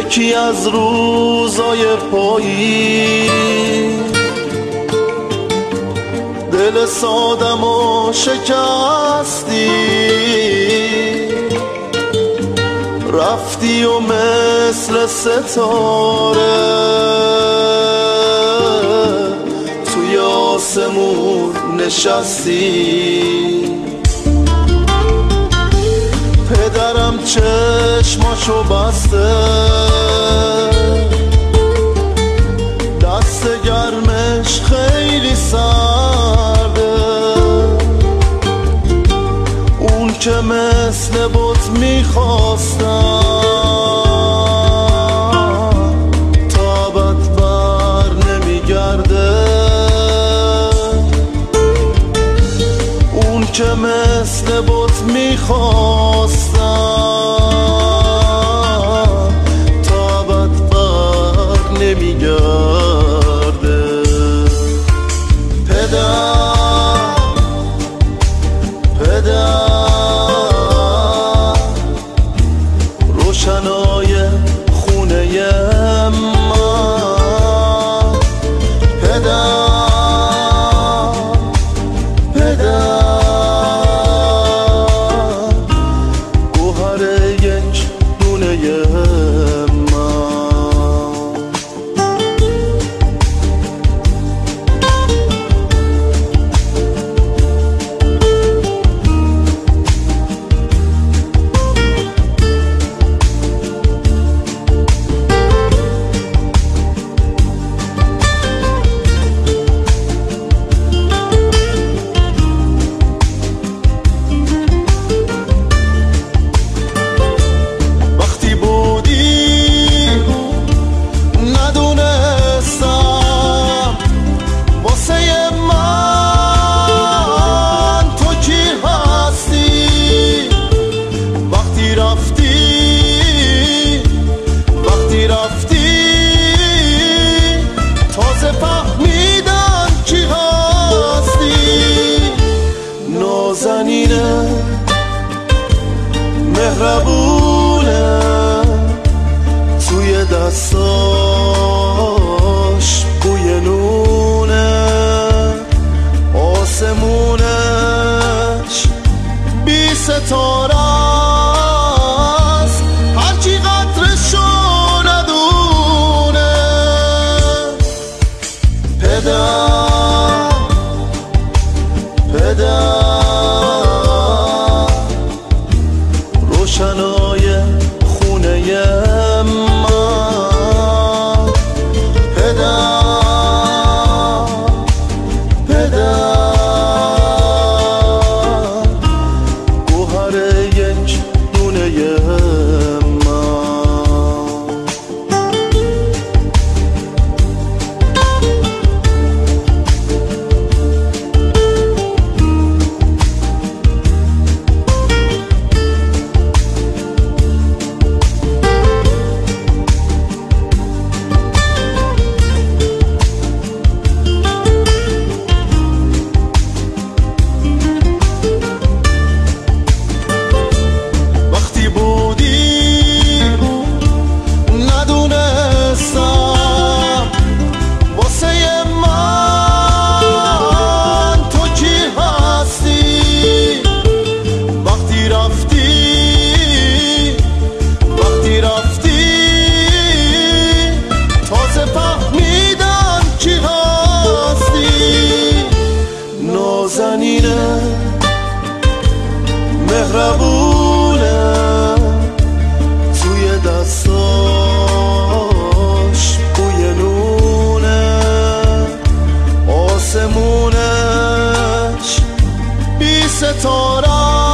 یکی از روزای پاییز دل سادم و شکستی، رفتی و مثل ستاره توی آسمون نشستی. پدرم چشماشو بسته، دست گرمش خیلی سرده، اون که مثل بت میخواستم تا ابد بر نمیگرده، اون که مثل بت میخواستم تا ابد بر نمیگرده. پدر روشنای خونه من، پدر گوهر یک دونه مهربونه، توی دستاش بوی نونه، آسمونش بی ستاره است، هرچی قطرشو ندونه. پدر روشنای خونه من، پدر گوهر یک دونه مهربونه، توی دستاش بوی نونه، آسمونش بی ستاره